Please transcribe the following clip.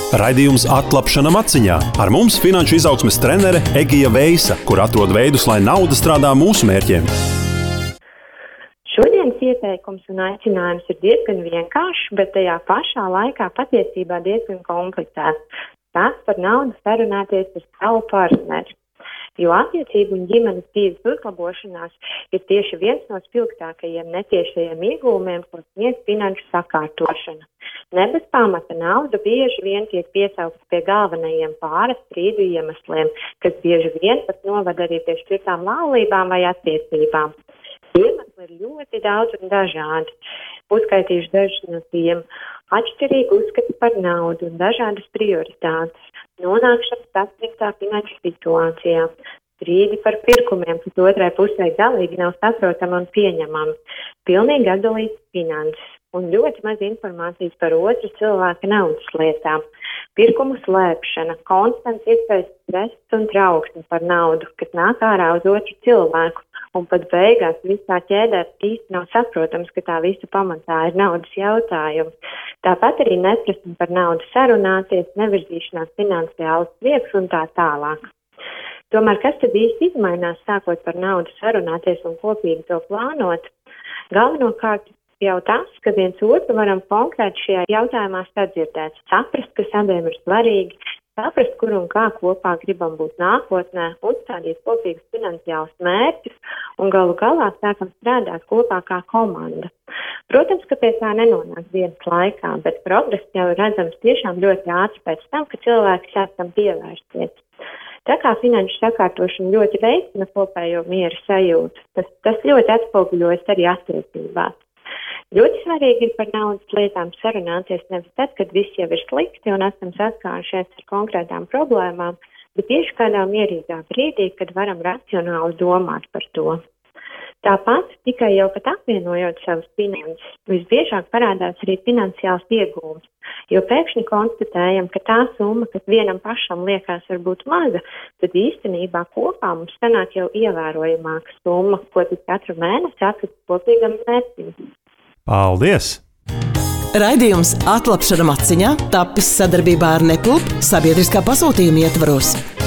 Raidījums Atlapšana maciņā. Ar mums finanšu izaugsmes trenere Egija Veisa, kur atrod veidus, lai nauda strādā mūsu mērķiem. Šodienas ieteikums un aicinājums ir diezgan vienkāršs, bet tajā pašā laikā patiesībā diezgan komplicēts. Stāsts par naudu sarunāties ar savu partneri. Jo attiecību un ģimenes dzīves uzlabošanās ir tieši viens no spilgtākajiem netiešajiem iegūmiem, ko sniedz finanšu sakārtošana. Ne bez pamata nauda bieži vien tiek piesaukta pie galvenajiem pāris strīdu iemesliem, kas bieži vien pat novada arī pie šķirtām laulībām vai attiecībām. Iemesli ir ļoti daudz un dažādi. Uzskaitīšu dažus no tiem. Atšķirīgi uzskati par naudu un dažādas prioritātes. Nonākšana saspringtā finanšu situācijā. Strīdi par pirkumiem, kas otrai pusē galīgi nav saprotami un pieņemami. Pilnīgi atdalīts finanses un ļoti maz informācijas par otru cilvēka naudas lietām. Pirkumu slēpšana, konstants iespējas stress un trauksme par naudu, kas nāk ārā uz otru cilvēku. Un pat beigās visā ķēdē īsti nav saprotams, ka tā visa pamatā ir naudas jautājums. Tāpat arī neprasme par naudu sarunāties, nevirzīšanās finansiālas priekš un tā tālāk. Tomēr kas tad īsti izmainās sākot par naudu sarunāties un kopīgi to plānot? Galvenokārt jau tas, ka viens otru varam konkrēti šajā jautājumā sadzirdēt, saprast, kas abiem ir svarīgi, saprast, kur un kā kopā gribam būt nākotnē, uzstādīt kopīgus finansiālus mērķus un galu galā sākam strādāt kopā kā komanda. Protams, ka pie tā nenonāk dienas laikā, bet progress jau ir redzams tiešām ļoti ātri pēc tam, ka cilvēki sāk tam pievērsties. Tā kā finanšu sakārtošana ļoti veicina kopējo mieru sajūtu, tas ļoti atspoguļojas arī attiecībās. Ļoti svarīgi ir par naudas lietām sarunāties nevis tad, kad viss jau ir slikti un esam saskārušies ar konkrētām problēmām, bet tieši kādā mierīgā brīdī, kad varam racionāli domāt par to. Tāpat tikai jau pat apvienojot savus finanses, visbiežāk parādās arī finansiāls iegūms, jo pēkšņi konstatējam, ka tā summa, kas vienam pašam liekas varbūt maza, tad īstenībā kopā mums sanāk jau ievērojamāka summa, ko tik katru mēnesi atrast kopīgam mērķim. Paldies! Raidījums Atlapšana maciņā tapis sadarbībā ar Neklub sabiedriskā pasūtījuma ietvaros.